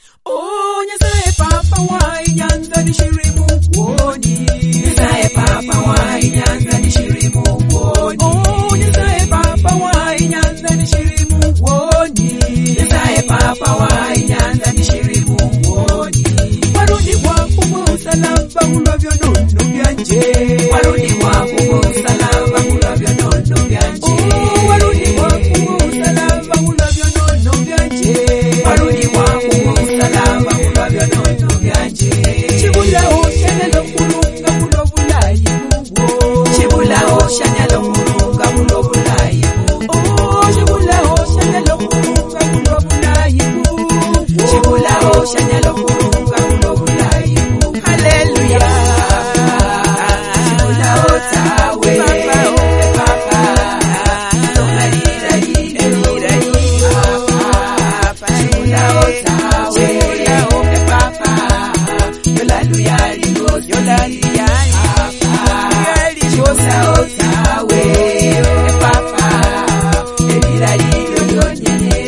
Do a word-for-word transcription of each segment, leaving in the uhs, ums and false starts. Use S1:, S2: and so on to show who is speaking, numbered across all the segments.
S1: Oh, nyasaye papa wa inyanza ni shirimu woni. Nyasaye papa wa inyanza ni shirimu woni. Oh, nyasaye papa wa inyanza ni shirimu woni. Nyasaye papa wa inyanza ni shirimu woni. Warudi wangu musalaba ulovyo nono byanje. Warudi wangu musalaba ulovyo nono byanje. Oh, warudi wangu musalaba ulovyo nono byanje. Warudi wangu musalaba ulovyo nono byanje. Chibula oshanelo kulunga mulobulayi muwo. Chibula oshanelo kulunga mulobulayi muwo. Oh, chibula oshanelo kulunga mulobulayi muwo. Chibula oshanelo kulunga mulobulayi muwo. Hallelujah. Chibula otawe papa. Tomarira ira ira papa. Chibula otawe papa. Hallelujah. Hallelujah. Chosa otawe papa. Ira ira yonyene.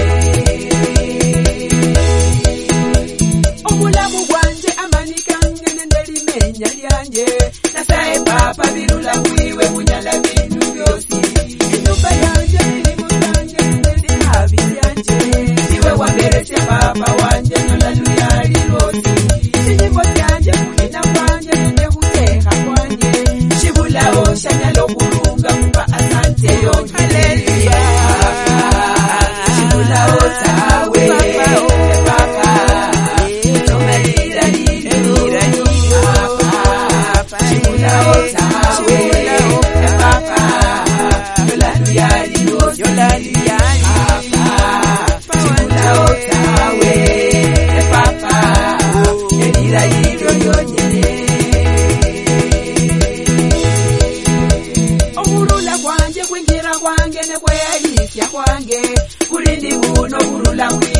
S1: Omulamu gwanje amanikange nendelimenya lyanje. Nasaye papa birula wiwe munyala bintu byosi. Inyumba yanje milimu yanje nendikabi yanje. Niwe wamberesya papa wanje nolaluya lirosi. Sinyimbo yanje kulina kwanje nende kuteha kwanje. Shibula oshanyalo kulunga kupa asante yo. Hallelujah. Shibula otawe papa. Tomarira ira papa. Shibula otawe papa. Hallelujah. Hallelujah. Shibula otawe papa. Ira ira yonyene. Omurula kwanje kwingira kwange nekweyalisya kwange. Kulindi buno burula